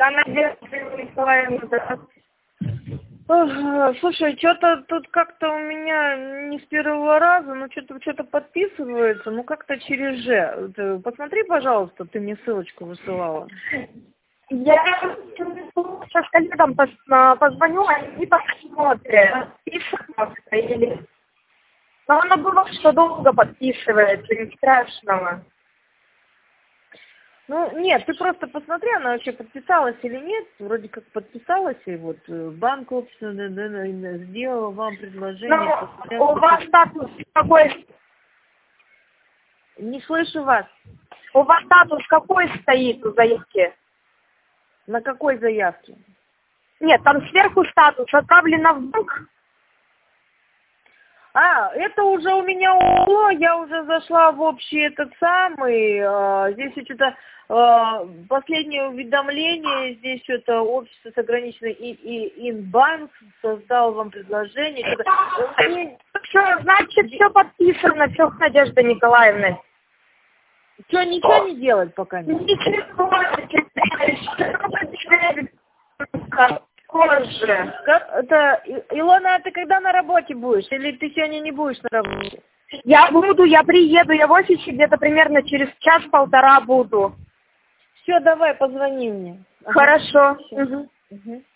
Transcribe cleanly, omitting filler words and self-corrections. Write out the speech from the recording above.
Слушай, что-то тут как-то у меня не с первого раза, ну что-то подписывается, ну как-то через Ж. Посмотри, пожалуйста, ты мне ссылочку высылала. Я сейчас коллегам позвоню, они посмотрят, подпишется или... Но оно было, что долго подписывается, не страшного. Ну, нет, ты просто посмотри, она вообще подписалась или нет. Вроде как подписалась, и вот банк собственно сделал вам предложение. Но у вас статус какой? Не слышу вас. У вас статус какой стоит у заявки? На какой заявке? Нет, там сверху статус отправлено в банк. Это уже у меня ушло, я уже зашла в общий этот самый, здесь что-то последнее уведомление, здесь что-то общество с ограниченной и Инбанк создал вам предложение. Все, значит, все подписано, все, Надежда Николаевна. Что, ничего не делать пока? Ничего. Илона, ты когда на работе будешь? Или ты сегодня не будешь на работе? Я приеду, я в офисе где-то примерно через час-полтора буду. Все, давай, позвони мне. Хорошо. Угу.